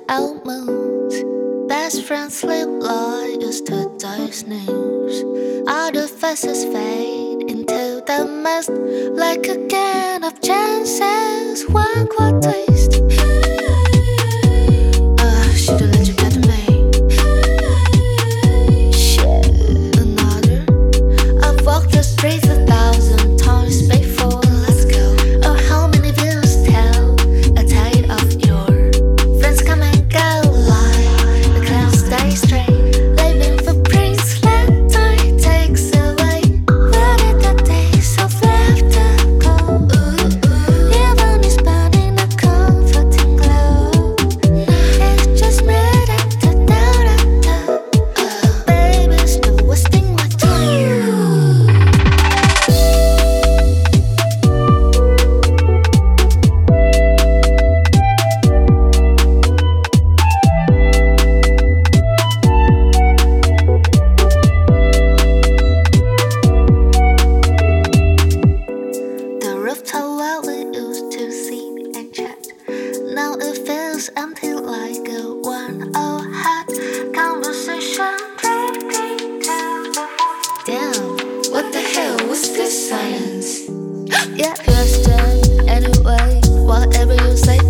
out moods. Best friends sleep like yesterday's news. Other faces fade into the mist like a can of chances. One quick taste. Should've let you get to me. Shit, another. I've walked the streets 1,000 times before. Let's go. Oh, how many views tell a tale of your friends come and go like the clouds stay straight. Leaving footprints let time takes away. Where did the days of laughter go? Even is burning a comforting glow. It's just me that da. Baby, stop wasting my time. The rooftop where we used to sit and chat. Now it feels empty like a one-hour hat. Conversation drifting to the void. Damn, what the hell was this silence? Yeah, question anyway. Whatever you say,